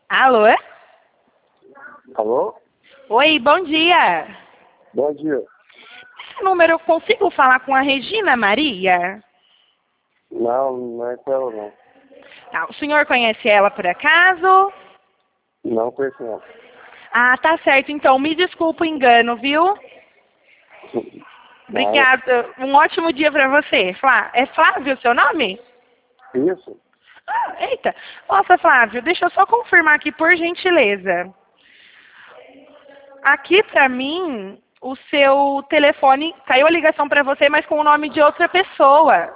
Alô? Alô? Oi, bom dia. Bom dia. Esse número eu consigo falar com a Regina Maria? Não, não é com ela não. Tá, o senhor conhece ela por acaso? Não conheço não. Ah, tá certo. Então, me desculpa o engano, viu? Obrigada. Um ótimo dia para você. É Flávio o seu nome? Isso? Ah, eita. Nossa, Flávio, deixa eu só confirmar aqui, por gentileza. Aqui pra mim, o seu telefone, caiu a ligação pra você, mas com o nome de outra pessoa.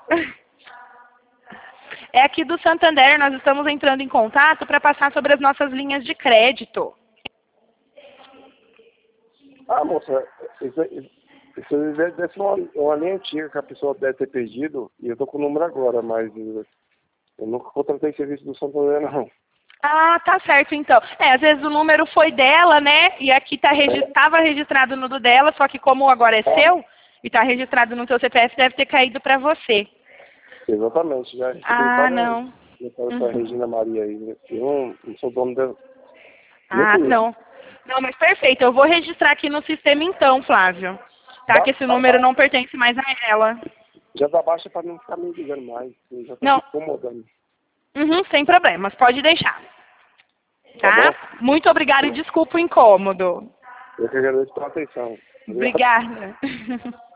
É aqui do Santander, nós estamos entrando em contato para passar sobre as nossas linhas de crédito. Ah, moça, isso deve ser uma linha antiga que a pessoa deve ter perdido e eu tô com o número agora, mas eu nunca contratei serviço do Santander não. Ah, tá certo então. Às vezes o número foi dela, né? E aqui estava registrado no do dela, só que como agora é seu e está registrado no seu CPF, deve ter caído para você. Exatamente, já recebi Ah, várias não. essa Regina Maria aí. Eu não sou dono dela. Nem Ah, conheço. não. Não, mas perfeito. Eu vou registrar aqui no sistema então, Flávio. Tá? Que esse número não pertence mais a ela. Já dá baixa para não ficar me ligando mais. Eu já tô me Não. incomodando. Uhum, sem problemas. Pode deixar. Tá Tá? bom? Muito obrigada e desculpa o incômodo. Eu que agradeço pela atenção. Obrigado. Obrigada.